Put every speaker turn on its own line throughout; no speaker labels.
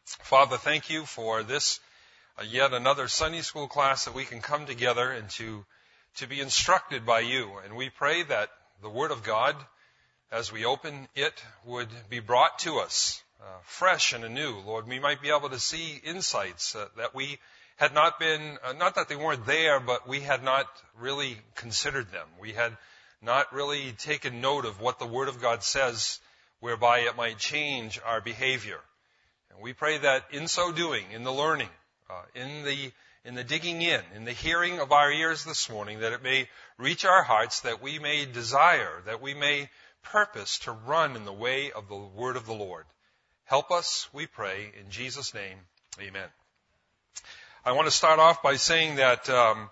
Father, thank you for this yet another Sunday school class that we can come together and to be instructed by you. And we pray that the Word of God, as we open it, would be brought to us fresh and anew. Lord, we might be able to see insights that we had not been, not that they weren't there, but we had not really considered them. We had not really taken note of what the Word of God says, whereby it might change our behavior. And we pray that in so doing, in the learning, in the digging in the hearing of our ears this morning, that it may reach our hearts, that we may desire, that we may purpose to run in the way of the word of the Lord. Help us, we pray, in Jesus' name, amen. I want to start off by saying that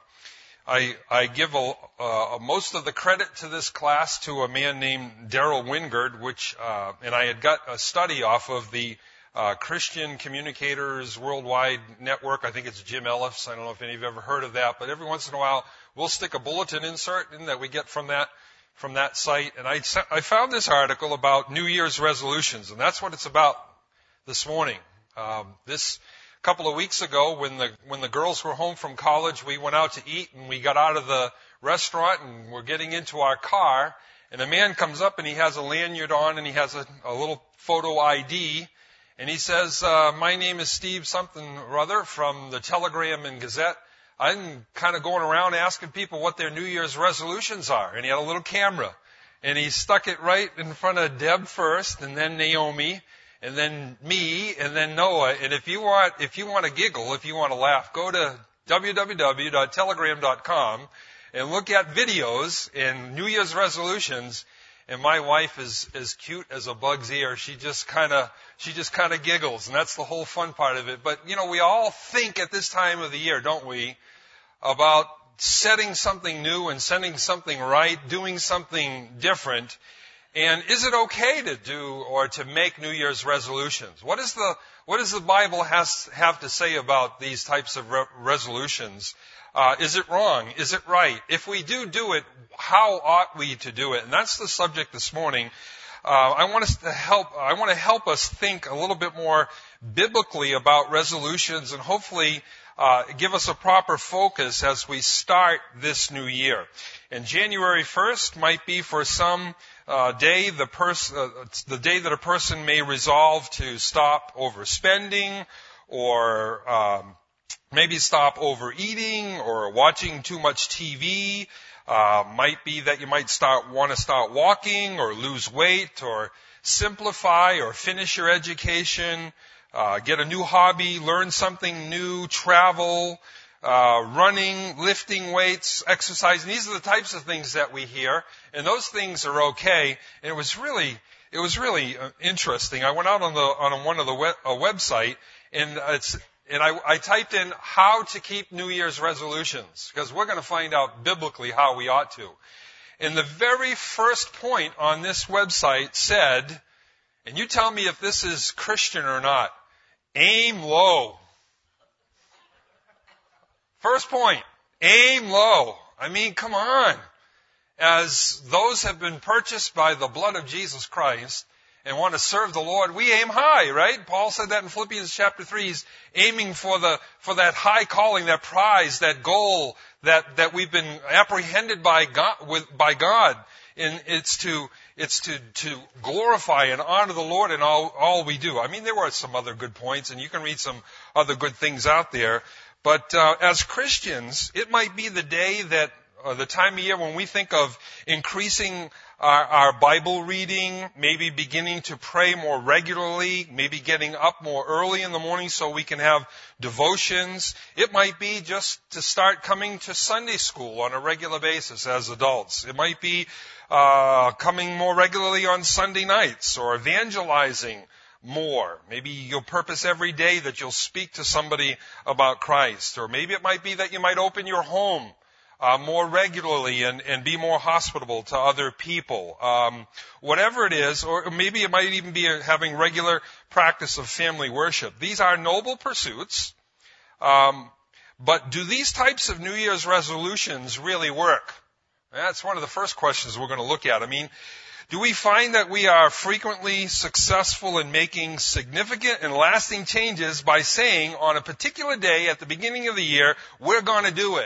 I give most of the credit to this class to a man named Darrell Wingard, and I had got a study off of the Christian Communicators Worldwide Network. I think it's Jim Ellis. I don't know if any of you have ever heard of that, but every once in a while we'll stick a bulletin insert in that we get from that site. And I found this article about New Year's resolutions, and that's what it's about this morning. This couple of weeks ago, when the girls were home from college, we went out to eat, and we got out of the restaurant and we're getting into our car, and a man comes up and he has a lanyard on and he has a little photo ID. And he says, my name is Steve something or other from the Telegram and Gazette. I'm kind of going around asking people what their New Year's resolutions are. And he had a little camera. And he stuck it right in front of Deb first, and then Naomi, and then me, and then Noah. And if you want to giggle, if you want to laugh, go to www.telegram.com and look at videos and New Year's resolutions. And my wife is as cute as a bug's ear. She just kind of giggles, and that's the whole fun part of it. But, we all think at this time of the year, don't we, about setting something new and setting something right, doing something different. And is it okay to do or to make New Year's resolutions? What does the Bible have to say about these types of resolutions? Is it wrong? Is it right? If we do it, how ought we to do it? And that's the subject this morning. I want to help us think a little bit more biblically about resolutions, and hopefully give us a proper focus as we start this new year. And January 1st might be for some day the day that a person may resolve to stop overspending, or maybe stop overeating or watching too much TV. Might be that you might want to start walking or lose weight or simplify or finish your education, get a new hobby, learn something new, travel, running, lifting weights, exercising. These are the types of things that we hear, and those things are okay. And it was really interesting. I went out on one of the website, and I typed in how to keep New Year's resolutions, because we're going to find out biblically how we ought to. And the very first point on this website said, and you tell me if this is Christian or not, aim low. First point, aim low. I mean, come on. As those have been purchased by the blood of Jesus Christ and want to serve the Lord, we aim high, right? Paul said that in Philippians chapter 3. He's aiming for that high calling, that prize, that goal that we've been apprehended by God. And it's to glorify and honor the Lord in all we do. I mean, there were some other good points, and you can read some other good things out there. But as Christians, it might be the day that the time of year when we think of increasing our Bible reading, maybe beginning to pray more regularly, maybe getting up more early in the morning so we can have devotions. It might be just to start coming to Sunday school on a regular basis as adults. It might be coming more regularly on Sunday nights, or evangelizing more. Maybe you'll purpose every day that you'll speak to somebody about Christ. Or maybe it might be that you might open your home more regularly and be more hospitable to other people. Whatever it is, or maybe it might even be having regular practice of family worship. These are noble pursuits, but do these types of New Year's resolutions really work? That's one of the first questions we're going to look at. I mean, Do we find that we are frequently successful in making significant and lasting changes by saying on a particular day at the beginning of the year, we're going to do it?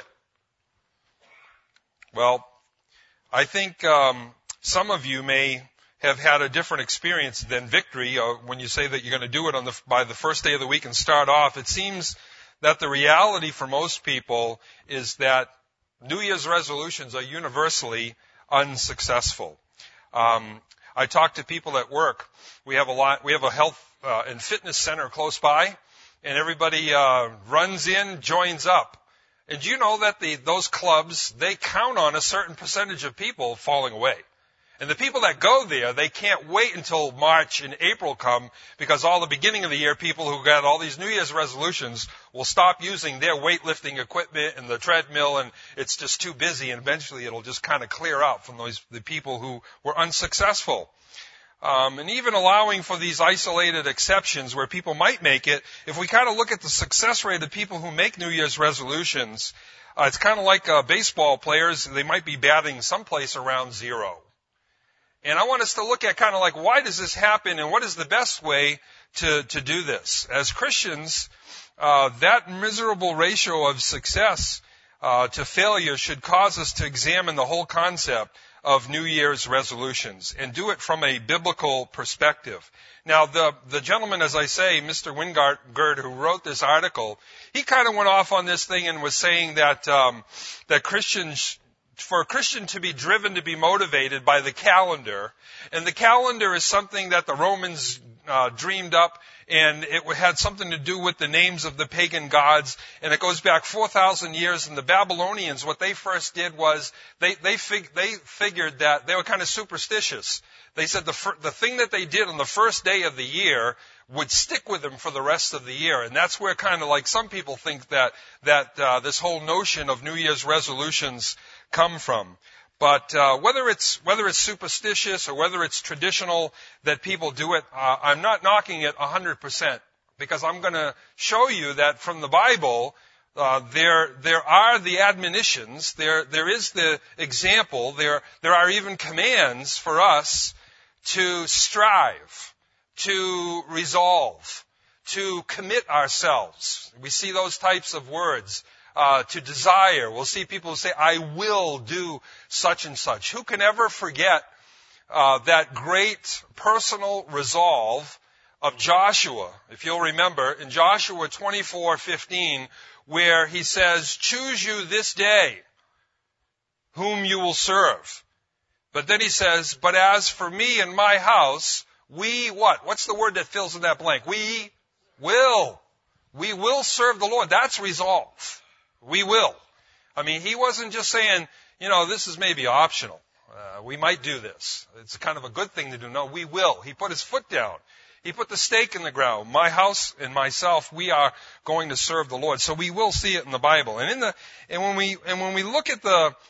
Well, I think some of you may have had a different experience than Victory when you say that you're going to do it by the first day of the week and start off. It seems that the reality for most people is that New Year's resolutions are universally unsuccessful. I talk to people at work. We have a health and fitness center close by, and everybody runs in, joins up. And do you know that those clubs, they count on a certain percentage of people falling away? And the people that go there, they can't wait until March and April come, because all the beginning of the year, people who got all these New Year's resolutions will stop using their weightlifting equipment and the treadmill, and it's just too busy, and eventually it'll just kind of clear out from the people who were unsuccessful. And even allowing for these isolated exceptions where people might make it, if we kind of look at the success rate of people who make New Year's resolutions, it's kind of like baseball players. They might be batting someplace around 0. And I want us to look at kind of like, why does this happen, and what is the best way to do this? As Christians, that miserable ratio of success to failure should cause us to examine the whole concept of New Year's resolutions and do it from a biblical perspective. Now, the gentleman, as I say, Mr. Wingard, who wrote this article, he kind of went off on this thing and was saying that Christians, for a Christian to be driven, to be motivated by the calendar, and the calendar is something that the Romans dreamed up, and it had something to do with the names of the pagan gods, and it goes back 4,000 years. And the Babylonians, what they first did was they figured that they were kind of superstitious. They said the thing that they did on the first day of the year would stick with them for the rest of the year. And that's where kind of like some people think that this whole notion of New Year's resolutions come from. But whether it's superstitious or whether it's traditional that people do it, I'm not knocking it 100%, because I'm going to show you that from the Bible, there are the admonitions, there is the example, there are even commands for us to strive, to resolve, to commit ourselves. We see those types of words. To desire. We'll see people who say, I will do such and such. Who can ever forget that great personal resolve of Joshua? If you'll remember, in Joshua 24:15, where he says, choose you this day whom you will serve. But then he says, but as for me and my house, we what? What's the word that fills in that blank? We will. We will serve the Lord. That's resolve. We will. I mean, he wasn't just saying, this is maybe optional. We might do this. It's kind of a good thing to do. No, we will. He put his foot down. He put the stake in the ground. My house and myself, we are going to serve the Lord. So we will see it in the Bible. And when we look in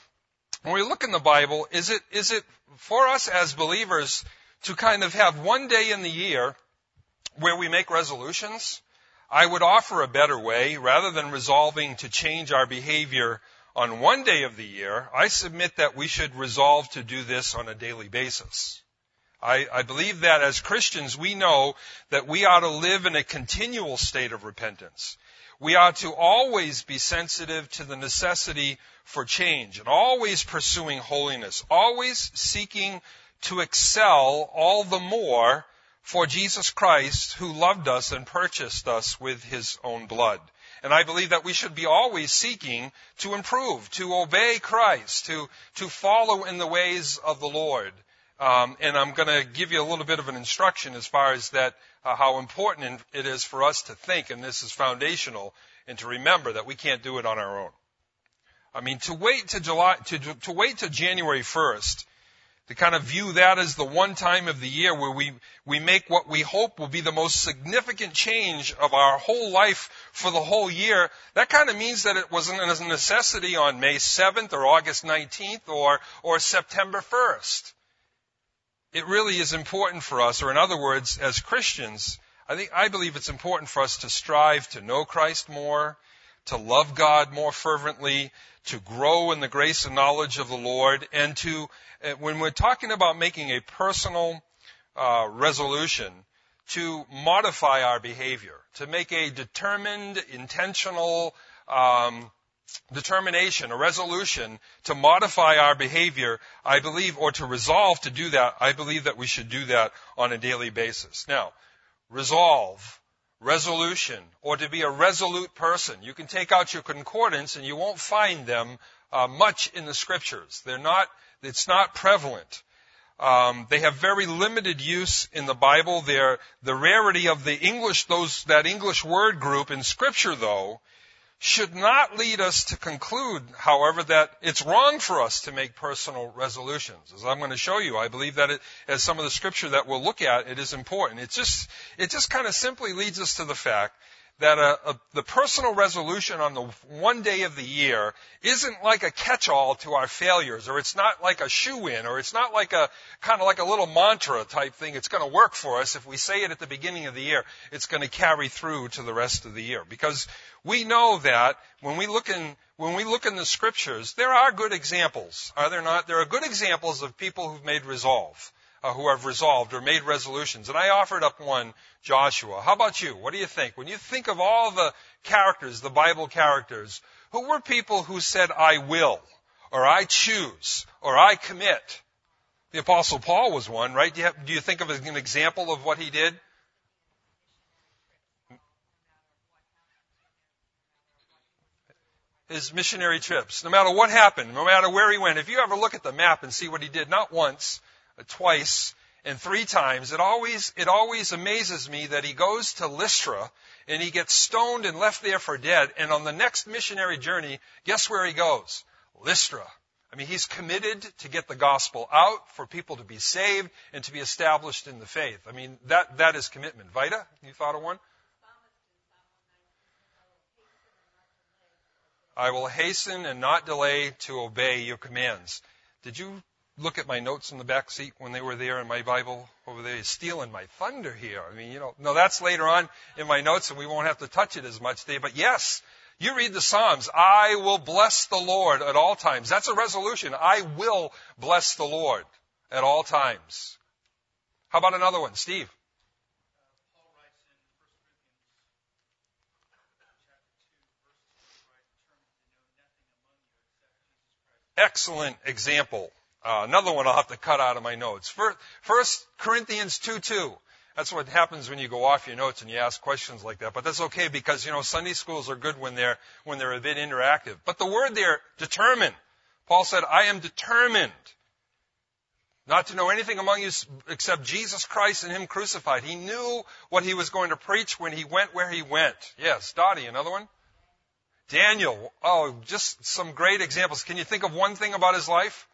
the Bible, is it for us as believers to kind of have one day in the year where we make resolutions? I would offer a better way. Rather than resolving to change our behavior on one day of the year, I submit that we should resolve to do this on a daily basis. I believe that as Christians, we know that we ought to live in a continual state of repentance. We ought to always be sensitive to the necessity for change and always pursuing holiness, always seeking to excel all the more for Jesus Christ, who loved us and purchased us with his own blood. And I believe that we should be always seeking to improve, to obey Christ, to follow in the ways of the Lord. And I'm going to give you a little bit of an instruction as far as that, how important it is for us to think, and this is foundational, and to remember that we can't do it on our own. I mean, to wait to January 1st, to kind of view that as the one time of the year where we make what we hope will be the most significant change of our whole life for the whole year, that kind of means that it wasn't a necessity on May 7th or August 19th or September 1st. It really is important for us, or in other words, as Christians, I believe it's important for us to strive to know Christ more, to love God more fervently, to grow in the grace and knowledge of the Lord, and to, when we're talking about making a personal resolution, to modify our behavior, to make a determined, intentional determination, a resolution to modify our behavior, I believe, or to resolve to do that, I believe that we should do that on a daily basis. Now, resolve, resolution, or to be a resolute person. You can take out your concordance and you won't find them much in the scriptures. It's not prevalent. They have very limited use in the Bible. The rarity of the English, that English word group in Scripture, though, should not lead us to conclude, however, that it's wrong for us to make personal resolutions. As I'm going to show you, I believe that as some of the Scripture that we'll look at, it is important. It just kind of simply leads us to the fact that the personal resolution on the one day of the year isn't like a catch-all to our failures, or it's not like a shoe-in, or it's not like a kind of like a little mantra type thing. It's going to work for us. If we say it at the beginning of the year, it's going to carry through to the rest of the year. Because we know that when we look in the scriptures, there are good examples, are there not? There are good examples of people who've made resolve. Who have resolved or made resolutions. And I offered up one, Joshua. How about you? What do you think? When you think of all the characters, the Bible characters, who were people who said, I will, or I choose, or I commit? The Apostle Paul was one, right? Do you think of an example of what he did? His missionary trips. No matter what happened, no matter where he went, if you ever look at the map and see what he did, not once, twice, and 3 times, it always amazes me that he goes to Lystra and he gets stoned and left there for dead, and on the next missionary journey, guess where he goes? Lystra. I mean, he's committed to get the gospel out, for people to be saved and to be established in the faith. I mean, that is commitment. Vida, you thought of one? I will hasten and not delay to obey your commands. Did you look at my notes in the back seat when they were there in my Bible over there? You're stealing my thunder here. I mean, no, that's later on in my notes and we won't have to touch it as much today. But yes, you read the Psalms. I will bless the Lord at all times. That's a resolution. I will bless the Lord at all times. How about another one? Steve?
Paul writes in 1 Corinthians chapter 2, verse 3, I determined to know nothing among you except Jesus Christ.
Excellent example. Another one I'll have to cut out of my notes. 1 Corinthians 2:2. That's what happens when you go off your notes and you ask questions like that. But that's okay because, Sunday schools are good when they're a bit interactive. But the word there, determined. Paul said, I am determined not to know anything among you except Jesus Christ and Him crucified. He knew what he was going to preach when he went where he went. Yes, Dottie, another one? Daniel. Oh, just some great examples. Can you think of one thing about his life?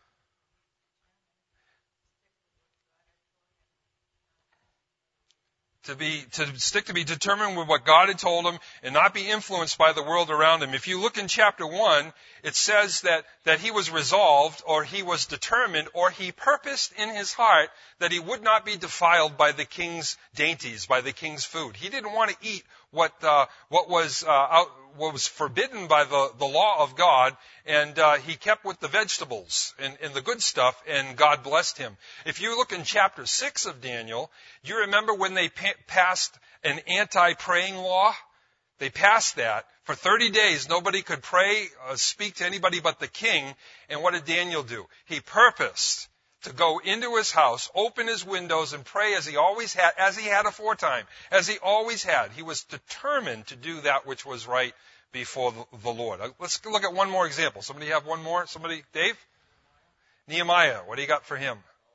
To be determined with what God had told him and not be influenced by the world around him. If you look in chapter 1, it says that he was resolved, or he was determined, or he purposed in his heart that he would not be defiled by the king's dainties, by the king's food. He didn't want to eat what was forbidden by the law of God, and he kept with the vegetables and the good stuff, and God blessed him. If you look in chapter 6 of Daniel, you remember when they passed an anti-praying law? They passed that. For 30 days, nobody could pray, speak to anybody but the king. And what did Daniel do? He purposed to go into his house, open his windows, and pray as he had aforetime, as he always had. He was determined to do that which was right before the Lord. Let's look at one more example. Somebody have one more? Somebody? Dave? Nehemiah. What do you got for him?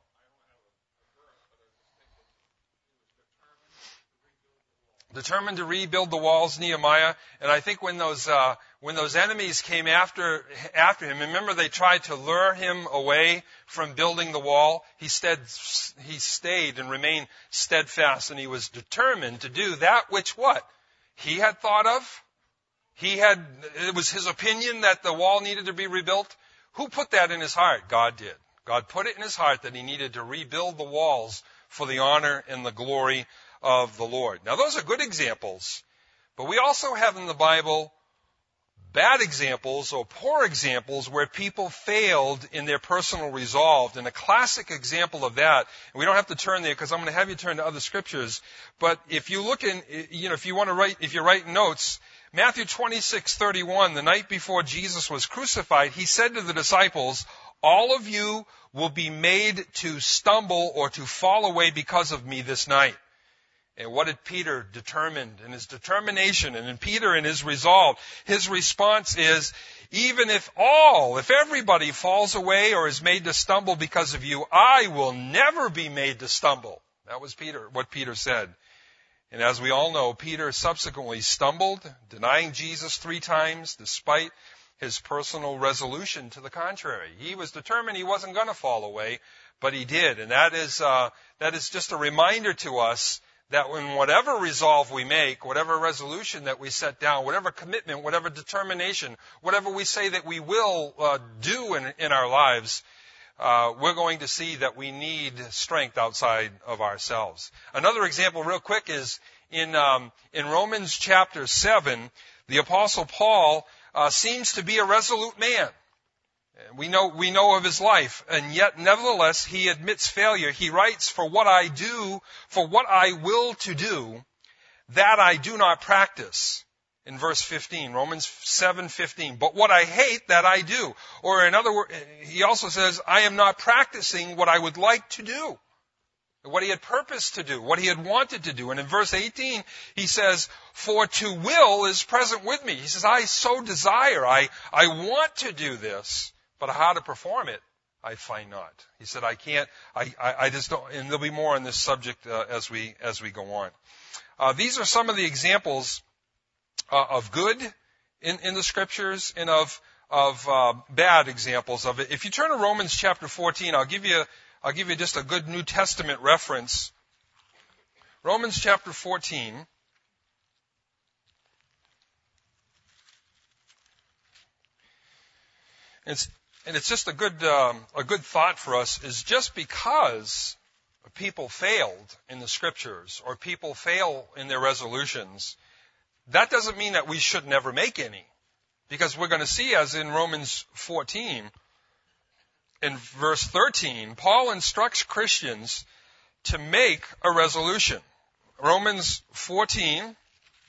Determined to rebuild the walls, Nehemiah. And I think when those enemies came after him, remember they tried to lure him away from building the wall. He stayed and remained steadfast, and he was determined to do that which what? He had thought of. It was his opinion that the wall needed to be rebuilt. Who put that in his heart? God did. God put it in his heart that he needed to rebuild the walls for the honor and the glory of the Lord. Now, those are good examples, but we also have in the Bible bad examples or poor examples where people failed in their personal resolve. And a classic example of that, and we don't have to turn there because I'm going to have you turn to other scriptures, but if you look in, if you want to write, if you're writing notes, Matthew 26:31, the night before Jesus was crucified, he said to the disciples, all of you will be made to stumble or to fall away because of me this night. And what did Peter determine in his determination, and in Peter in his resolve? His response is, even if everybody falls away or is made to stumble because of you, I will never be made to stumble. That was what Peter said. And as we all know, Peter subsequently stumbled, denying Jesus 3 times, despite his personal resolution to the contrary. He was determined he wasn't going to fall away, but he did. And that is just a reminder to us that in whatever resolve we make, whatever resolution that we set down, whatever commitment, whatever determination, whatever we say that we will do in our lives, we're going to see that we need strength outside of ourselves. Another example real quick is in Romans chapter 7, the Apostle Paul seems to be a resolute man. We know of his life, and yet nevertheless he admits failure. He writes, for what I will to do, that I do not practice. In verse 15, Romans 7:15. But what I hate, that I do. Or in other words, he also says, I am not practicing what I would like to do. What he had purposed to do, what he had wanted to do. And in verse 18, he says, for to will is present with me. He says, I so desire, I want to do this, but how to perform it, I find not. He said, I can't, I just don't, and there'll be more on this subject as we go on. These are some of the examples of good in the scriptures and of bad examples of it. If you turn to Romans chapter 14, I'll give you just a good New Testament reference. Romans chapter 14. It's just a good thought for us, is just because people failed in the scriptures or people fail in their resolutions, that doesn't mean that we should never make any. Because we're going to see, as in Romans 14, in verse 13, Paul instructs Christians to make a resolution. Romans 14,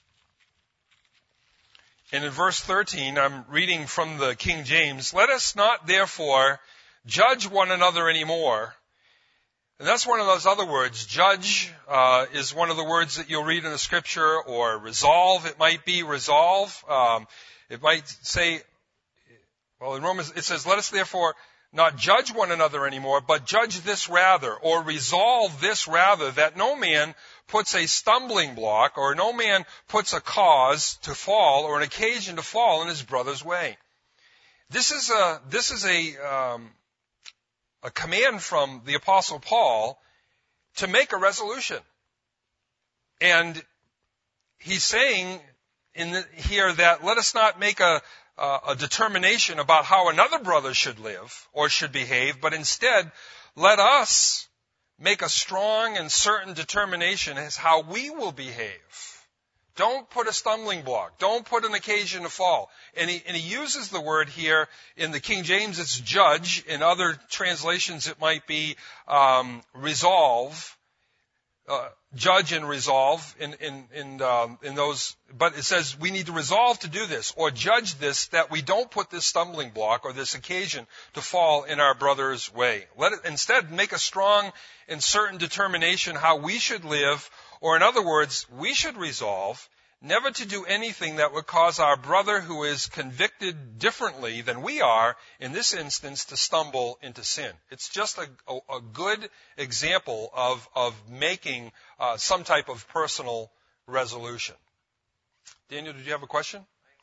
and in verse 13, I'm reading from the King James, let us not therefore judge one another anymore. And that's one of those other words. Judge is one of the words that you'll read in the scripture, or resolve, it might be resolve. It might say, well, in Romans it says, let us therefore not judge one another anymore, but judge this rather, or resolve this rather, that no man puts a stumbling block, or no man puts a cause to fall, or an occasion to fall in his brother's way. This is a command from the Apostle Paul to make a resolution. And he's saying here that let us not make a determination about how another brother should live or should behave, but instead let us make a strong and certain determination as how we will behave. Don't put a stumbling block. Don't put an occasion to fall. And he uses the word here in the King James, it's judge. In other translations, it might be resolve. Judge and resolve in those, but it says we need to resolve to do this or judge this, that we don't put this stumbling block or this occasion to fall in our brother's way. Let it instead make a strong and certain determination how we should live, or in other words, we should resolve never to do anything that would cause our brother who is convicted differently than we are, in this instance, to stumble into sin. It's just a good example of making some type of personal resolution. Daniel, did you have a question?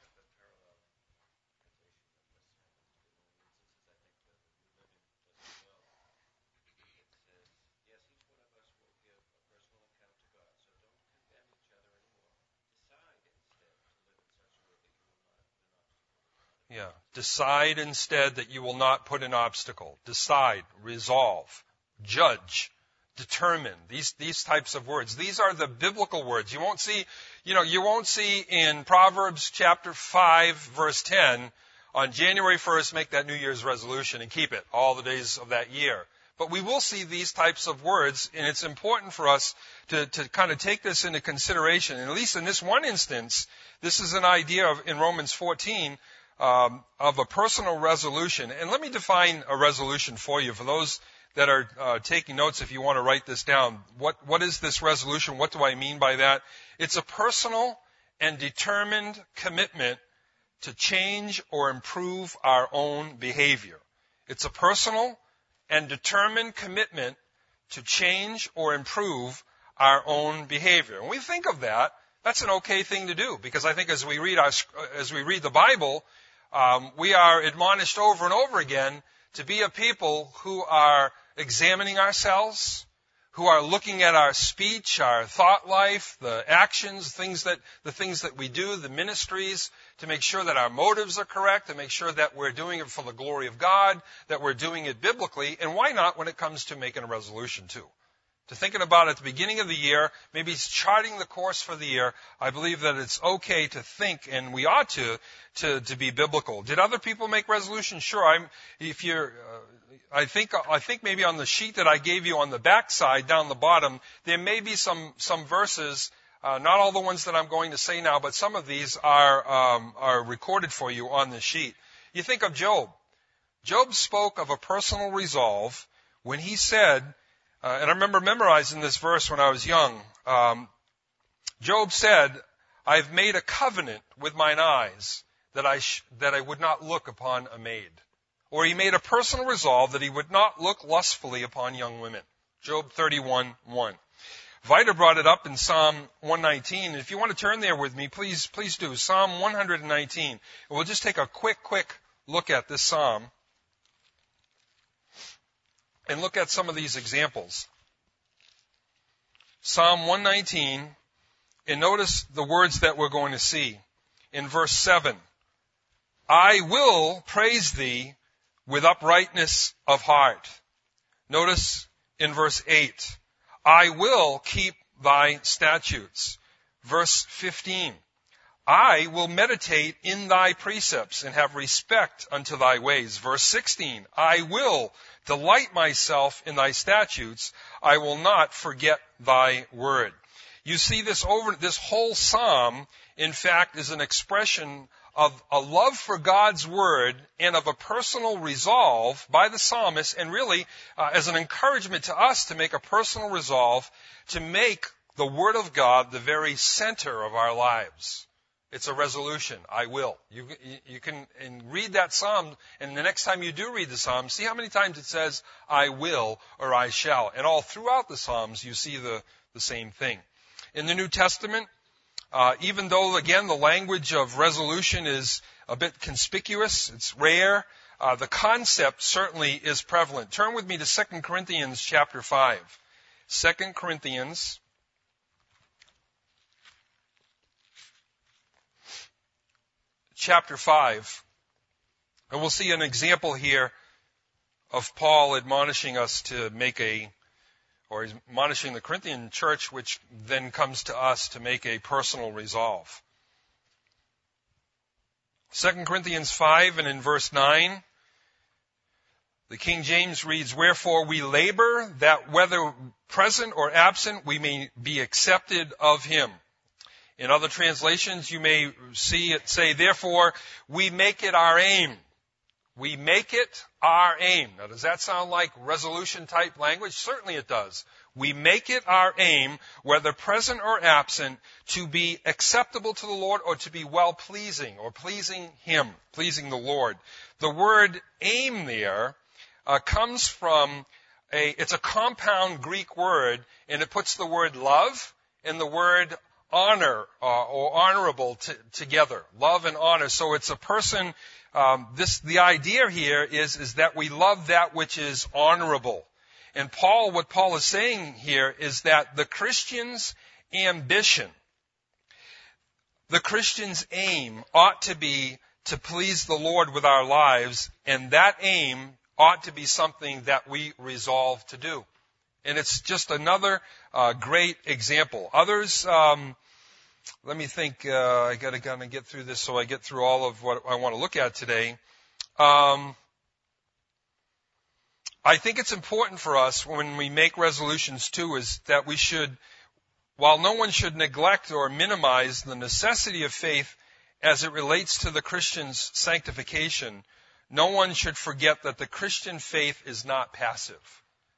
Yeah. Decide instead that you will not put an obstacle. Decide, resolve, judge determined. These types of words. These are the biblical words. You won't see in Proverbs chapter 5 verse 10, on January 1st, make that New Year's resolution and keep it all the days of that year. But we will see these types of words, and it's important for us to kind of take this into consideration. And at least in this one instance, this is an idea in Romans 14 of a personal resolution. And let me define a resolution for you. For those that are taking notes, if you want to write this down, what is this resolution? What do I mean by that? It's a personal and determined commitment to change or improve our own behavior. It's a personal and determined commitment to change or improve our own behavior. When we think of that, that's an okay thing to do, because I think as we read the Bible, we are admonished over and over again to be a people who are examining ourselves, who are looking at our speech, our thought life, the actions, the things that we do, the ministries, to make sure that our motives are correct, to make sure that we're doing it for the glory of God, that we're doing it biblically, and why not when it comes to making a resolution too? To thinking about at the beginning of the year, maybe charting the course for the year, I believe that it's okay to think, and we ought to be biblical. Did other people make resolutions? Sure. I think maybe on the sheet that I gave you on the back side, down the bottom, there may be some verses, not all the ones that I'm going to say now, but some of these are recorded for you on the sheet. You think of Job. Job spoke of a personal resolve when he said, and I remember memorizing this verse when I was young. Job said, "I've made a covenant with mine eyes that I would not look upon a maid." Or he made a personal resolve that he would not look lustfully upon young women. Job 31:1. Vita brought it up in Psalm 119. If you want to turn there with me, please do. Psalm 119. And we'll just take a quick look at this psalm and look at some of these examples. Psalm 119, and notice the words that we're going to see. In verse 7, "I will praise thee with uprightness of heart." Notice in verse 8, "I will keep thy statutes." Verse 15, "I will meditate in thy precepts and have respect unto thy ways." Verse 16, "I will delight myself in thy statutes. I will not forget thy word." You see this whole psalm, in fact, is an expression of a love for God's word and of a personal resolve by the psalmist, and really as an encouragement to us to make a personal resolve to make the word of God the very center of our lives. It's a resolution. I will. You can read that psalm, and the next time you do read the psalm, see how many times it says, "I will" or "I shall." And all throughout the psalms, you see the same thing. In the New Testament, even though, again, the language of resolution is a bit conspicuous, it's rare, the concept certainly is prevalent. Turn with me to 2 Corinthians chapter 5. 2 Corinthians chapter 5. And we'll see an example here of Paul admonishing us to or he's admonishing the Corinthian church, which then comes to us to make a personal resolve. 2 Corinthians 5 and in verse 9, the King James reads, "Wherefore we labor that whether present or absent we may be accepted of him." In other translations, you may see it say, "Therefore we make it our aim." We make it our aim. Now, does that sound like resolution type language? Certainly it does. We make it our aim, whether present or absent, to be acceptable to the Lord or to be well-pleasing or pleasing him, pleasing the Lord. The word aim there comes from it's a compound Greek word, and it puts the word love and the word honor or honorable together. Love and honor. So it's a person. The idea here is that we love that which is honorable. And what Paul is saying here is that the Christian's ambition, the Christian's aim ought to be to please the Lord with our lives, and that aim ought to be something that we resolve to do. And it's just another great example. Others, let me think, I got to kind of get through this so I get through all of what I want to look at today. I think it's important for us when we make resolutions too is that we should, while no one should neglect or minimize the necessity of faith as it relates to the Christian's sanctification, no one should forget that the Christian faith is not passive.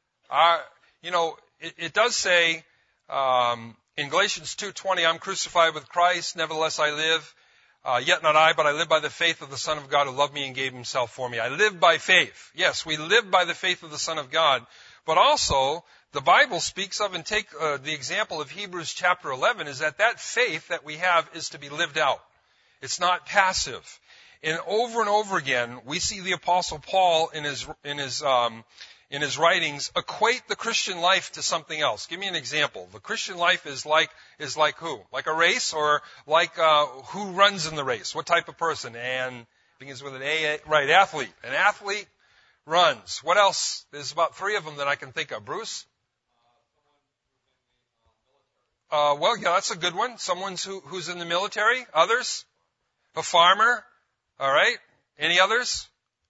It does say in Galatians 2:20, I'm crucified with Christ, nevertheless I live. Yet not I, but I live by the faith of the Son of God who loved me and gave himself for me. I live by faith. Yes, we live by the faith of the Son of God. But also, the Bible speaks of, and take the example of Hebrews chapter 11, is that faith that we have is to be lived out. It's not passive. And over again, we see the Apostle Paul in his writings equate the Christian life to something else. Give me an example. The Christian life is like who? Like a race, or like who runs in the race? What type of person? And begins with an A, right? Athlete. An athlete runs. What else? There's about 3 of them that I can think of. Bruce? Well, yeah, that's a good one. Someone who's in the military. Others? A farmer. All right. Any others?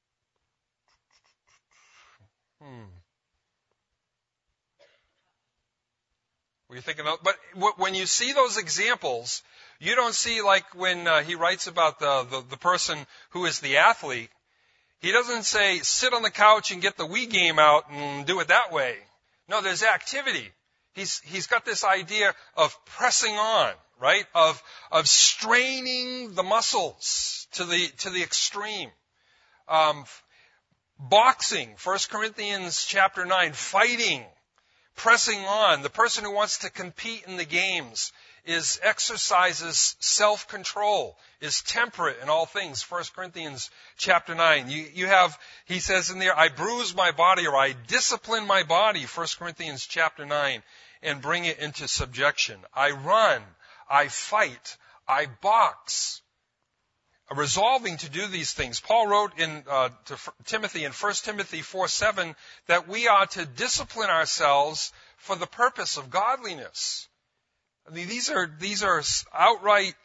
Were you thinking of? But when you see those examples, you don't see like when he writes about the person who is the athlete. He doesn't say sit on the couch and get the Wii game out and do it that way. No, there's activity. He's got this idea of pressing on, right? Of straining the muscles to the extreme. Boxing, 1 Corinthians chapter 9, fighting, pressing on. The person who wants to compete in the games exercises self-control, is temperate in all things, 1 Corinthians chapter 9. He says in there, I bruise my body, or I discipline my body, 1 Corinthians chapter 9, and bring it into subjection. I run, I fight, I box. Resolving to do these things. Paul wrote to Timothy in 1 Timothy 4:7 that we are to discipline ourselves for the purpose of godliness. I mean, these are outright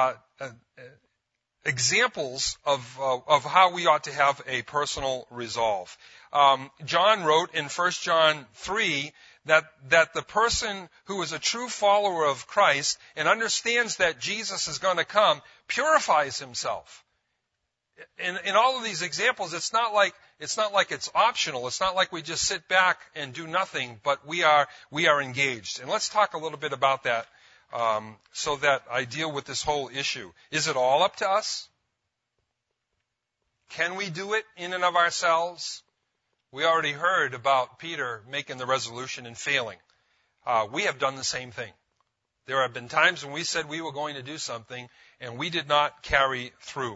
examples of how we ought to have a personal resolve. John wrote in 1 John 3 that the person who is a true follower of Christ and understands that Jesus is going to come purifies himself. In all of these examples, it's not like it's optional. It's not like we just sit back and do nothing, but we are engaged. And let's talk a little bit about that so that I deal with this whole issue. Is it all up to us? Can we do it in and of ourselves? We already heard about Peter making the resolution and failing. We have done the same thing. There have been times when we said we were going to do something and we did not carry through.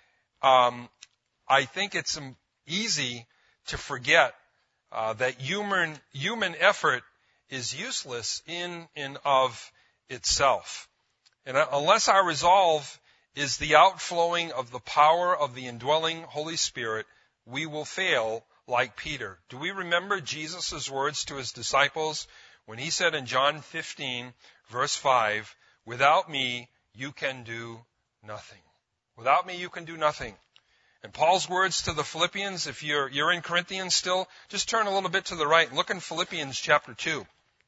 I think it's easy to forget that human effort is useless in and of itself. And unless our resolve is the outflowing of the power of the indwelling Holy Spirit, we will fail like Peter. Do we remember Jesus' words to his disciples when he said in John 15, verse 5, without me, you can do nothing. Without me, you can do nothing. And Paul's words to the Philippians, if you're in Corinthians still, just turn a little bit to the right and look in Philippians chapter 2.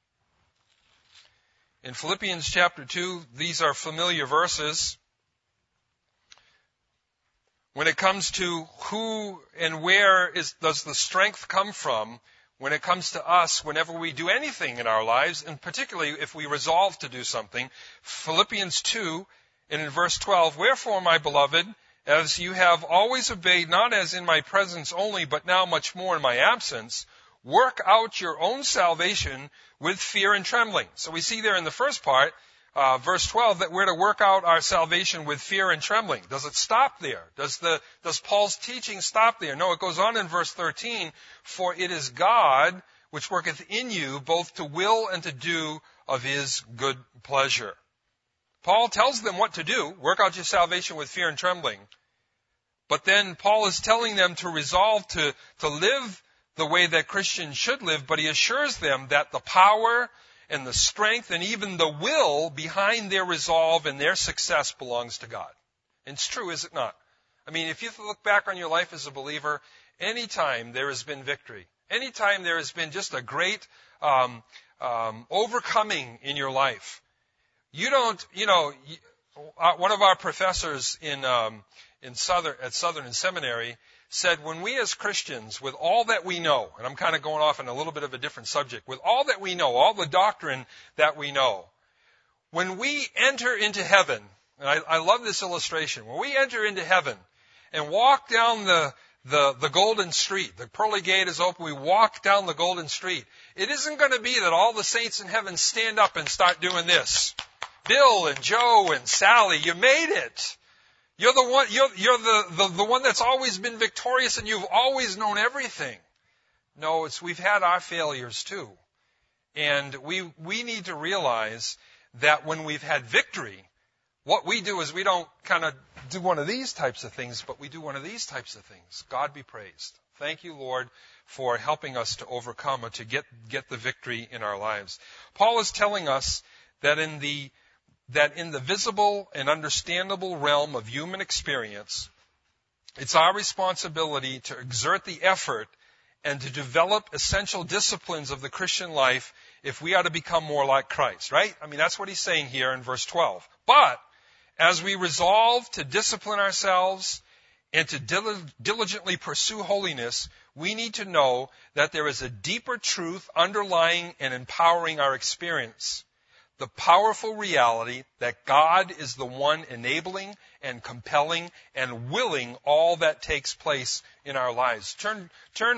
In Philippians chapter 2, these are familiar verses. When it comes to who and where does the strength come from, when it comes to us, whenever we do anything in our lives, and particularly if we resolve to do something, Philippians 2, and in verse 12, wherefore, my beloved, as you have always obeyed, not as in my presence only, but now much more in my absence, work out your own salvation with fear and trembling. So we see there in the first part, verse 12, that we're to work out our salvation with fear and trembling. Does it stop there? Does Paul's teaching stop there? No, it goes on in verse 13, for it is God which worketh in you both to will and to do of his good pleasure. Paul tells them what to do, work out your salvation with fear and trembling. But then Paul is telling them to resolve to live the way that Christians should live, but he assures them that the power and the strength and even the will behind their resolve and their success belongs to God. And it's true, is it not? I mean, if you look back on your life as a believer, anytime there has been victory, anytime there has been just a great overcoming in your life, you don't, one of our professors at Southern Seminary said, when we as Christians, with all that we know, and I'm kind of going off on a little bit of a different subject, with all that we know, all the doctrine that we know, when we enter into heaven, and I love this illustration, when we enter into heaven and walk down the golden street, the pearly gate is open, we walk down the golden street, it isn't going to be that all the saints in heaven stand up and start doing this. Bill and Joe and Sally, you made it. You're the one, you're the one that's always been victorious and you've always known everything. No, we've had our failures too. And we need to realize that when we've had victory, what we do is we don't kind of do one of these types of things, but we do one of these types of things. God be praised. Thank you, Lord, for helping us to overcome or to get the victory in our lives. Paul is telling us that in the visible and understandable realm of human experience, it's our responsibility to exert the effort and to develop essential disciplines of the Christian life if we are to become more like Christ, right? I mean, that's what he's saying here in verse 12. But as we resolve to discipline ourselves and to diligently pursue holiness, we need to know that there is a deeper truth underlying and empowering our experience. The powerful reality that God is the one enabling and compelling and willing all that takes place in our lives. Turn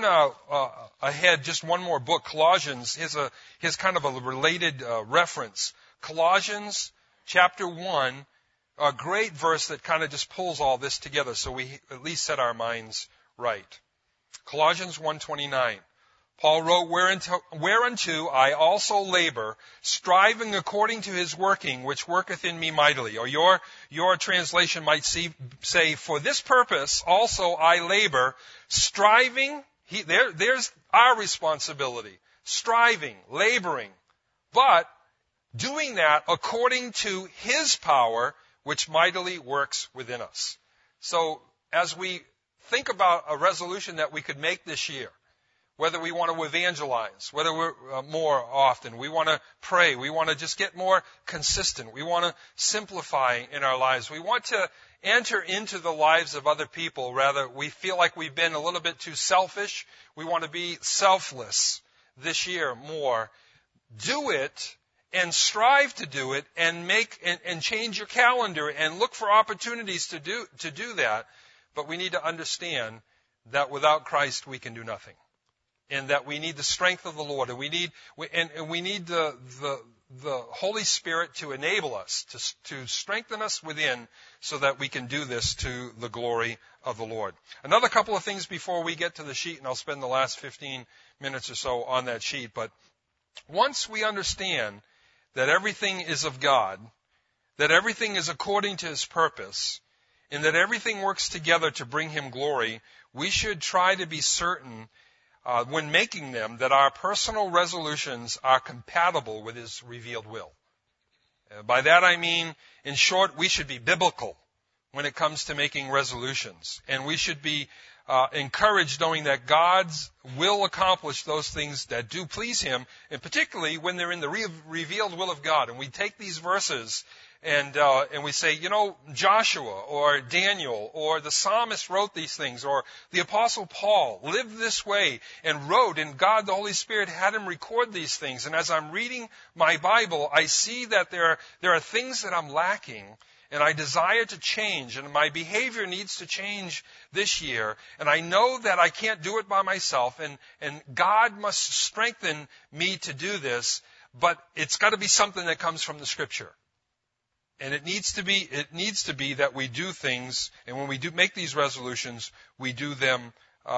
ahead just one more book, Colossians. Here's kind of a related reference. Colossians chapter 1, a great verse that kind of just pulls all this together so we at least set our minds right. Colossians 1:29. Paul wrote, whereunto I also labor, striving according to his working, which worketh in me mightily. Or your translation might say, for this purpose also I labor, striving. There's our responsibility. Striving, laboring. But doing that according to his power, which mightily works within us. So as we think about a resolution that we could make this year, whether we want to evangelize, whether we're more often, we want to pray, we want to just get more consistent, we want to simplify in our lives, we want to enter into the lives of other people, rather we feel like we've been a little bit too selfish, we want to be selfless this year more. Do it and strive to do it and and change your calendar and look for opportunities to do that. But we need to understand that without Christ we can do nothing. And that we need the strength of the Lord, and we need the Holy Spirit to enable us, to strengthen us within, so that we can do this to the glory of the Lord. Another couple of things before we get to the sheet, and I'll spend the last 15 minutes or so on that sheet. But once we understand that everything is of God, that everything is according to His purpose, and that everything works together to bring Him glory, we should try to be certain when making them, that our personal resolutions are compatible with His revealed will. By that I mean, in short, we should be biblical when it comes to making resolutions. And we should be encouraged knowing that God's will accomplish those things that do please Him, and particularly when they're in the revealed will of God. And we take these verses and we say, Joshua or Daniel or the psalmist wrote these things, or the apostle Paul lived this way and wrote, and God, the Holy Spirit, had him record these things. And as I'm reading my Bible, I see that there are things that I'm lacking, and I desire to change, and my behavior needs to change this year. And I know that I can't do it by myself, and God must strengthen me to do this, but it's got to be something that comes from the Scripture. And it needs to be that we do things, and when we do make these resolutions, we do them,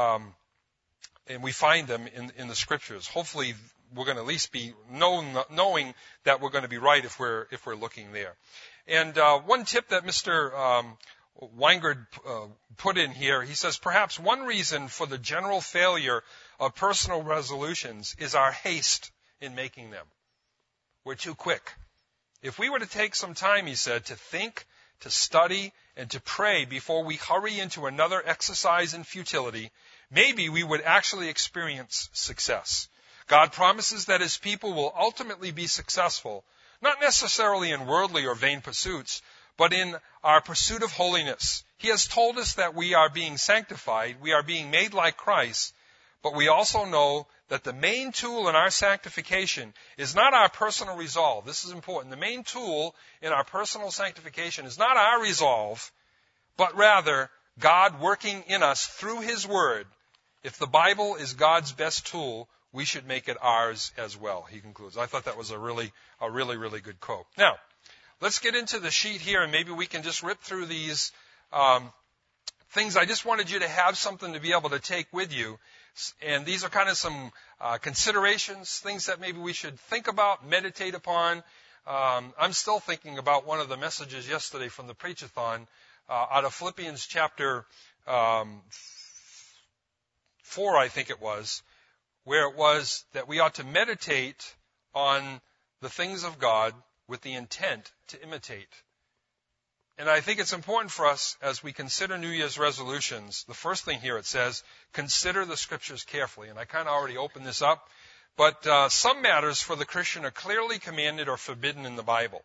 and we find them in the Scriptures. Hopefully, we're going to at least be knowing that we're going to be right if we're looking there. And one tip that Mr. Weingard put in here. He says, perhaps one reason for the general failure of personal resolutions is our haste in making them. We're too quick. If we were to take some time, he said, to think, to study, and to pray before we hurry into another exercise in futility, maybe we would actually experience success. God promises that His people will ultimately be successful, not necessarily in worldly or vain pursuits, but in our pursuit of holiness. He has told us that we are being sanctified, we are being made like Christ, but we also know that the main tool in our sanctification is not our personal resolve. This is important. The main tool in our personal sanctification is not our resolve, but rather God working in us through His Word. If the Bible is God's best tool, we should make it ours as well, he concludes. I thought that was a really good quote. Now, let's get into the sheet here, and maybe we can just rip through these things. I just wanted you to have something to be able to take with you. And these are kind of some considerations, things that maybe we should think about, meditate upon. I'm still thinking about one of the messages yesterday from the Preach-a-thon out of Philippians chapter 4, I think it was, where it was that we ought to meditate on the things of God with the intent to imitate. And I think it's important for us as we consider New Year's resolutions. The first thing here it says, consider the Scriptures carefully. And I kind of already opened this up. But some matters for the Christian are clearly commanded or forbidden in the Bible.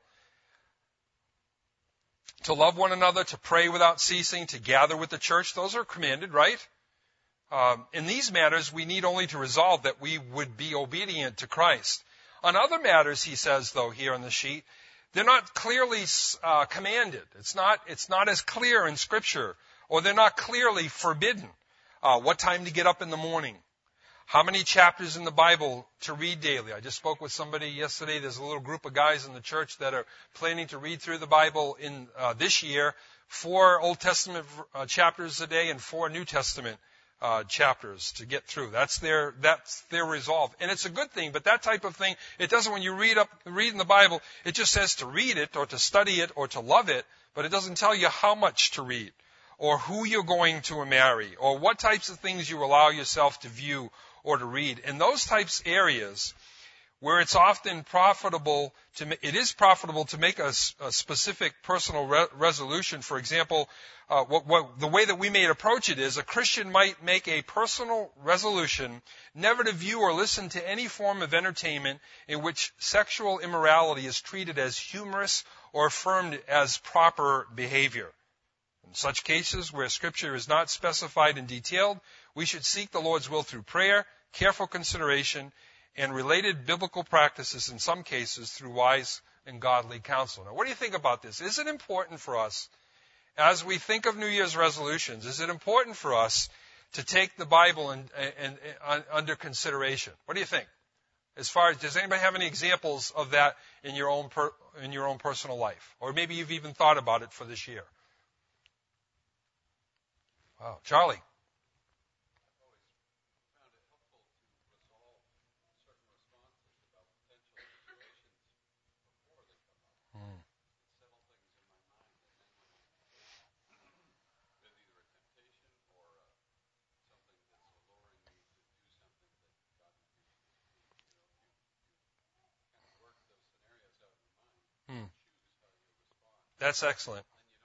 To love one another, to pray without ceasing, to gather with the church, those are commanded, right? In these matters, we need only to resolve that we would be obedient to Christ. On other matters, he says, though, here on the sheet, they're not clearly commanded. It's not as clear in Scripture, or they're not clearly forbidden. What time to get up in the morning? How many chapters in the Bible to read daily? I just spoke with somebody yesterday. There's a little group of guys in the church that are planning to read through the Bible in this year, 4 Old Testament chapters a day and 4 New Testament chapters to get through. That's their resolve. And it's a good thing, but that type of thing, it doesn't, when you read in the Bible, it just says to read it or to study it or to love it, but it doesn't tell you how much to read or who you're going to marry or what types of things you allow yourself to view or to read. In those types of areas where it's often profitable to make a specific personal resolution. For example, the way that we may approach it is a Christian might make a personal resolution never to view or listen to any form of entertainment in which sexual immorality is treated as humorous or affirmed as proper behavior. In such cases where Scripture is not specified and detailed, we should seek the Lord's will through prayer, careful consideration, and related biblical practices in some cases through wise and godly counsel. Now, what do you think about this? Is it important for us, as we think of New Year's resolutions, is it important for us to take the Bible and under consideration? What do you think? As far as, does anybody have any examples of that in your own personal life? Or maybe you've even thought about it for this year. Wow. Charlie. That's excellent.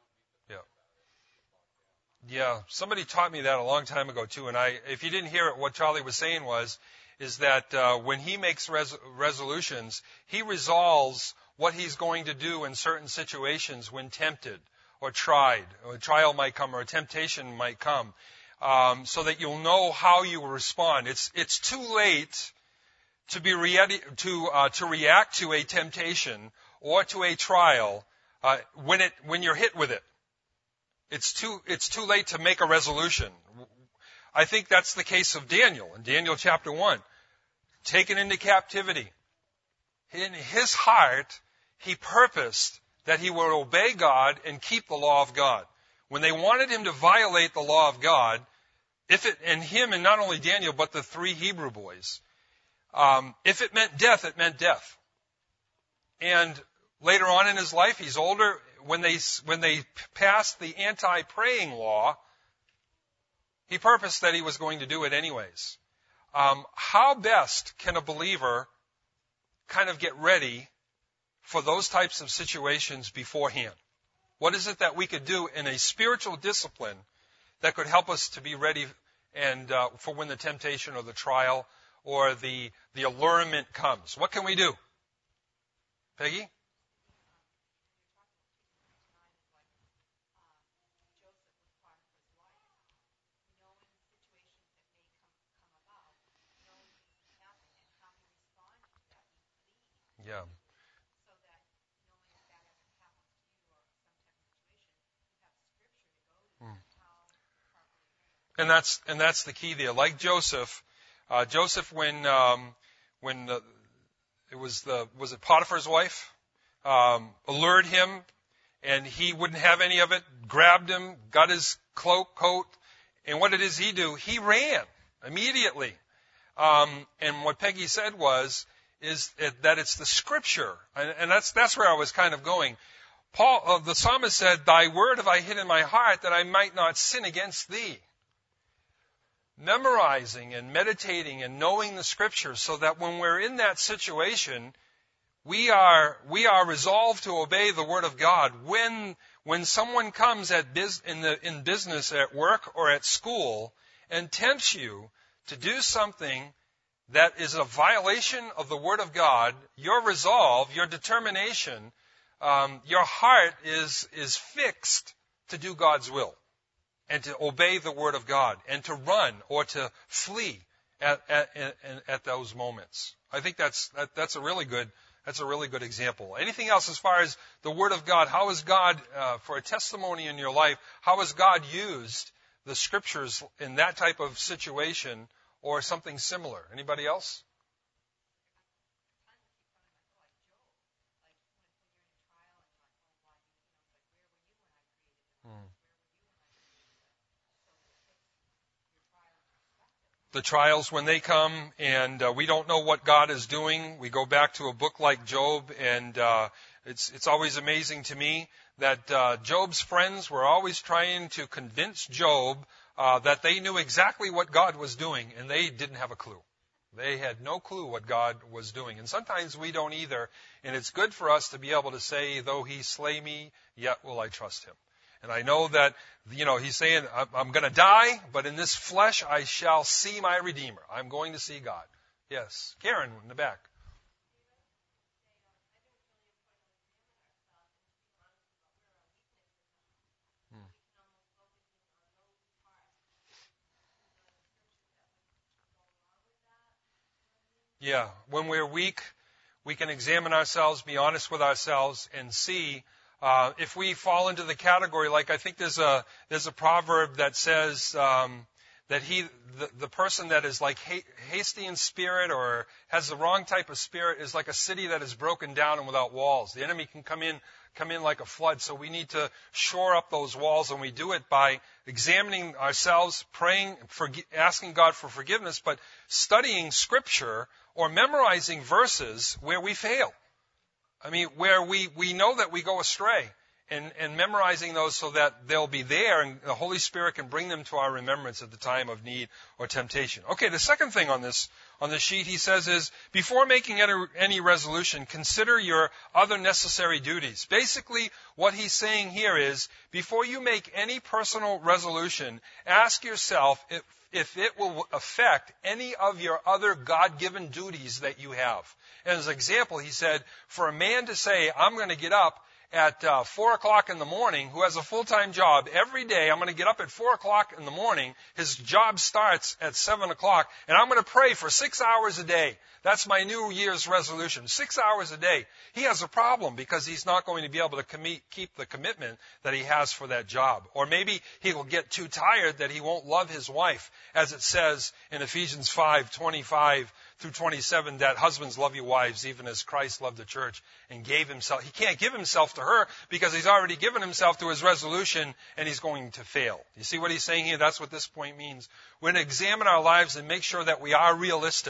Yeah. Somebody taught me that a long time ago too, and if you didn't hear it, what Charlie was saying is that when he makes resolutions, he resolves what he's going to do in certain situations when tempted or tried, or a trial might come or a temptation might come, so that you'll know how you will respond. It's too late to be ready to react to a temptation or to a trial when you're hit with it. It's too late to make a resolution. I think that's the case of Daniel in Daniel chapter 1. Taken into captivity. In his heart, he purposed that he would obey God and keep the law of God. When they wanted him to violate the law of God, and him and not only Daniel, but the 3 Hebrew boys, if it meant death, it meant death. And later on in his life, he's older. when they passed the anti-praying law, he purposed that he was going to do it anyways. How best can a believer kind of get ready for those types of situations beforehand? What is it that we could do in a spiritual discipline that could help us to be ready and for when the temptation or the trial or the allurement comes? What can we do? Peggy? Yeah. And that's the key there. Like Joseph, when was it Potiphar's wife allured him, and he wouldn't have any of it, grabbed him, got his coat, and what did he do? He ran immediately. And what Peggy said is that it's the Scripture, and that's where I was kind of going. Paul, the psalmist said, "Thy word have I hid in my heart, that I might not sin against thee." Memorizing and meditating and knowing the Scripture, so that when we're in that situation, we are resolved to obey the Word of God. When someone comes in business, at work, or at school, and tempts you to do something that is a violation of the Word of God, your resolve, your determination, your heart is fixed to do God's will and to obey the Word of God and to run or to flee at those moments. I think that's a really good example. Anything else as far as the Word of God? How is God, for a testimony in your life, how has God used the Scriptures in that type of situation or something similar? Anybody else? The trials, when they come and we don't know what God is doing, we go back to a book like Job, and it's always amazing to me that Job's friends were always trying to convince Job that they knew exactly what God was doing, and they didn't have a clue. They had no clue what God was doing. And sometimes we don't either, and it's good for us to be able to say, "Though he slay me, yet will I trust him." And I know that, he's saying, "I'm going to die, but in this flesh I shall see my Redeemer." I'm going to see God. Yes. Karen in the back. Yeah. When we're weak, we can examine ourselves, be honest with ourselves, and see if we fall into the category, like I think there's a proverb that says that the person that is like hasty in spirit or has the wrong type of spirit is like a city that is broken down and without walls. The enemy can come in like a flood. So we need to shore up those walls, and we do it by examining ourselves, praying, asking God for forgiveness, but studying Scripture or memorizing verses where we fail. I mean, where we know that we go astray, and memorizing those so that they'll be there and the Holy Spirit can bring them to our remembrance at the time of need or temptation. Okay, the second thing on this sheet he says is, before making any resolution, consider your other necessary duties. Basically, what he's saying here is, before you make any personal resolution, ask yourself if it will affect any of your other God-given duties that you have. And as an example, he said, for a man to say, "I'm going to get up at 4 o'clock in the morning," who has a full-time job every day, "I'm going to get up at 4 o'clock in the morning." His job starts at 7 o'clock, and I'm going to pray for 6 hours a day. That's my New Year's resolution, 6 hours a day. He has a problem because he's not going to be able to keep the commitment that he has for that job. Or maybe he will get too tired that he won't love his wife, as it says in Ephesians 5:25 through 27, that husbands love your wives even as Christ loved the church and gave himself. He can't give himself to her because he's already given himself to his resolution, and he's going to fail. You see what he's saying here? That's what this point means. We're going to examine our lives and make sure that we are realistic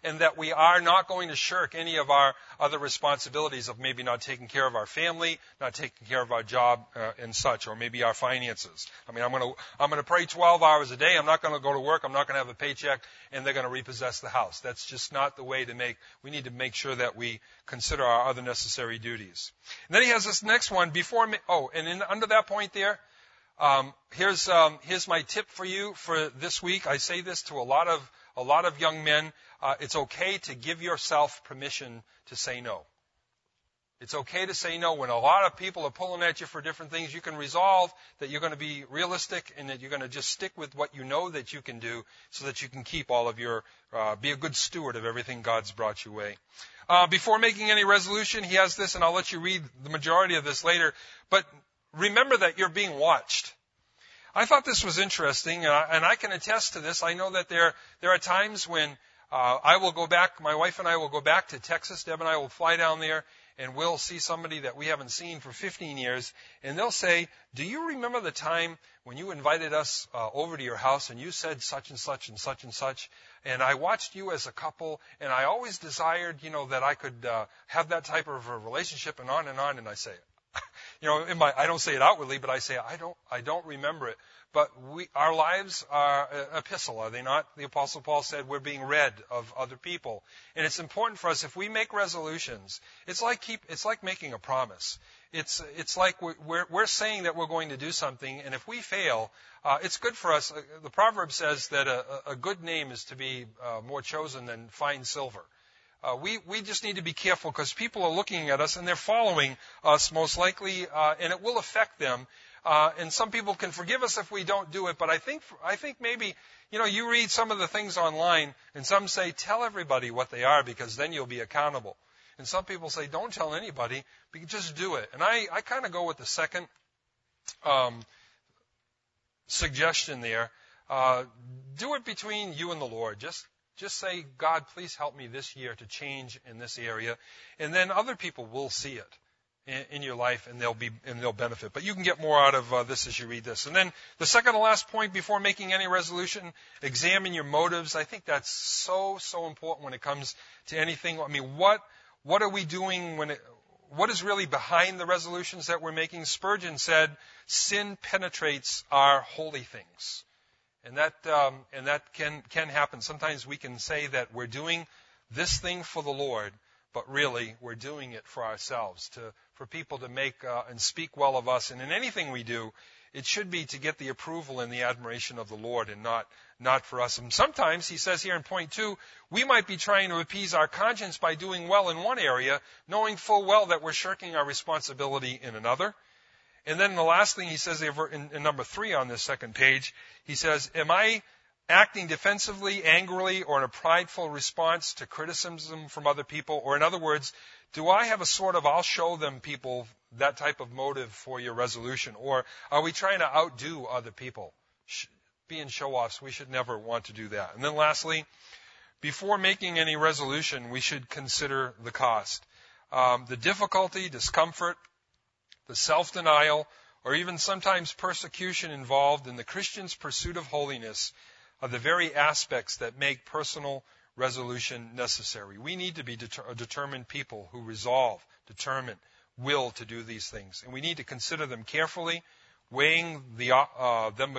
and that we are not going to shirk any of our other responsibilities of maybe not taking care of our family, not taking care of our job and such, or maybe our finances. I mean, I'm going to pray 12 hours a day. I'm not going to go to work. I'm not going to have a paycheck, and they're going to repossess the house. That's just not the way to make. We need to make sure that we consider our other necessary duties. And then he has this next one under that point there. Here's my tip for you for this week. I say this to a lot of young men. It's okay to give yourself permission to say no. It's okay to say no. When a lot of people are pulling at you for different things, you can resolve that you're going to be realistic and that you're going to just stick with what you know that you can do so that you can keep all of your, be a good steward of everything God's brought your way. Before making any resolution, he has this, and I'll let you read the majority of this later, but remember that you're being watched. I thought this was interesting, and I can attest to this. I know that there are times when I will go back, my wife and I will go back to Texas. Deb and I will fly down there, and we'll see somebody that we haven't seen for 15 years, and they'll say, do you remember the time when you invited us over to your house and you said such and such and such and such, and I watched you as a couple, and I always desired, that I could have that type of a relationship, and on, and I say, I don't say it outwardly, but I say, I don't remember it. But our lives are an epistle, are they not? The Apostle Paul said we're being read of other people. And it's important for us, if we make resolutions, it's like making a promise. It's like we're saying that we're going to do something, and if we fail, it's good for us. The proverb says that a good name is to be more chosen than fine silver. We just need to be careful because people are looking at us and they're following us most likely, and it will affect them. And some people can forgive us if we don't do it, but I think maybe, you read some of the things online and some say, tell everybody what they are because then you'll be accountable. And some people say, don't tell anybody, but just do it. And I kind of go with the second suggestion there. Do it between you and the Lord. Just say, God, please help me this year to change in this area. And then other people will see it in your life and they'll benefit. But you can get more out of this as you read this. And then the second to last point before making any resolution, examine your motives. I think that's so important when it comes to anything. I mean, what are we doing what is really behind the resolutions that we're making? Spurgeon said, sin penetrates our holy things. And that can happen. Sometimes we can say that we're doing this thing for the Lord, but really we're doing it for ourselves, for people to make and speak well of us. And in anything we do, it should be to get the approval and the admiration of the Lord and not for us. And sometimes, he says here in point 2, we might be trying to appease our conscience by doing well in one area, knowing full well that we're shirking our responsibility in another. And then the last thing he says in number 3 on this second page, he says, am I acting defensively, angrily, or in a prideful response to criticism from other people? Or in other words, do I have a sort of I'll show them people that type of motive for your resolution? Or are we trying to outdo other people? Being show-offs, we should never want to do that. And then lastly, before making any resolution, we should consider the cost. The difficulty, discomfort, the self-denial, or even sometimes persecution involved in the Christian's pursuit of holiness are the very aspects that make personal resolution necessary. We need to be determined people who resolve, determine, will to do these things. And we need to consider them carefully, weighing them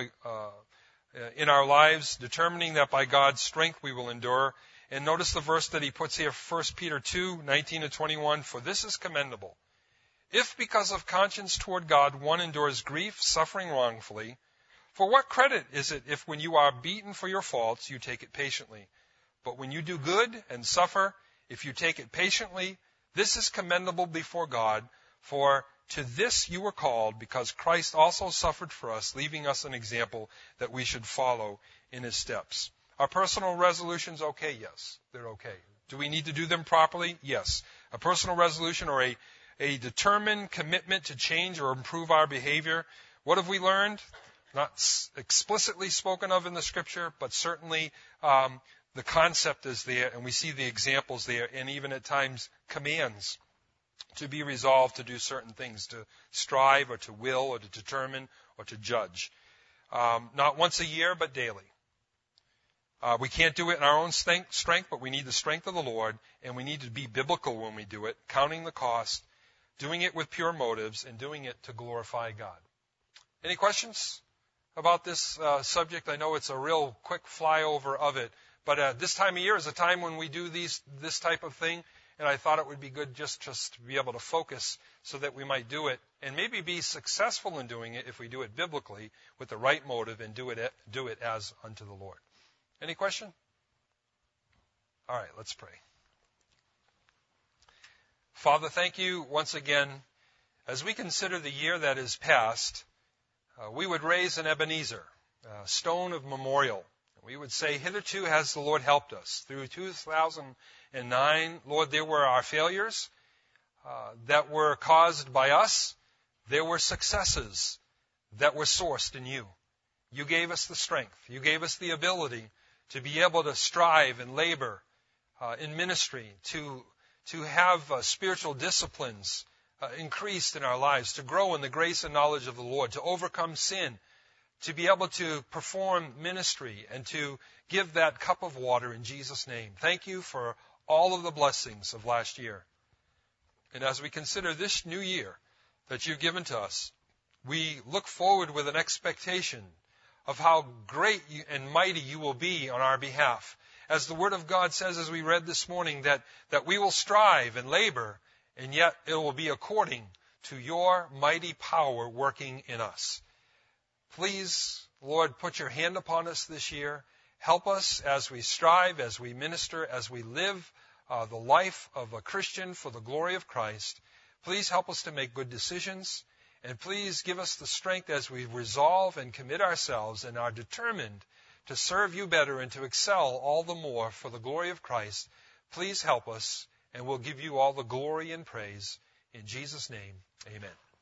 in our lives, determining that by God's strength we will endure. And notice the verse that he puts here, 1 Peter 2:19-21, for this is commendable. If because of conscience toward God one endures grief, suffering wrongfully, for what credit is it if when you are beaten for your faults, you take it patiently? But when you do good and suffer, if you take it patiently, this is commendable before God, for to this you were called, because Christ also suffered for us, leaving us an example that we should follow in his steps. Are personal resolutions okay? Yes, they're okay. Do we need to do them properly? Yes. A personal resolution or a determined commitment to change or improve our behavior. What have we learned? Not explicitly spoken of in the Scripture, but certainly the concept is there, and we see the examples there, and even at times commands to be resolved to do certain things, to strive or to will or to determine or to judge. Not once a year, but daily. We can't do it in our own strength, but we need the strength of the Lord, and we need to be biblical when we do it, counting the cost, doing it with pure motives, and doing it to glorify God. Any questions about this subject? I know it's a real quick flyover of it, but this time of year is a time when we do this type of thing, and I thought it would be good just to be able to focus so that we might do it and maybe be successful in doing it if we do it biblically with the right motive and do it as unto the Lord. Any question? All right, let's pray. Father, thank you once again. As we consider the year that is past, we would raise an Ebenezer, a stone of memorial. We would say, hitherto has the Lord helped us. Through 2009, Lord, there were our failures that were caused by us. There were successes that were sourced in you. You gave us the strength. You gave us the ability to be able to strive and labor in ministry, to have spiritual disciplines increased in our lives, to grow in the grace and knowledge of the Lord, to overcome sin, to be able to perform ministry, and to give that cup of water in Jesus' name. Thank you for all of the blessings of last year. And as we consider this new year that you've given to us, we look forward with an expectation of how great and mighty you will be on our behalf. As the Word of God says, as we read this morning, that we will strive and labor, and yet it will be according to your mighty power working in us. Please, Lord, put your hand upon us this year. Help us as we strive, as we minister, as we live the life of a Christian for the glory of Christ. Please help us to make good decisions. And please give us the strength as we resolve and commit ourselves and are determined to serve you better and to excel all the more for the glory of Christ. Please help us, and we'll give you all the glory and praise. In Jesus' name, amen.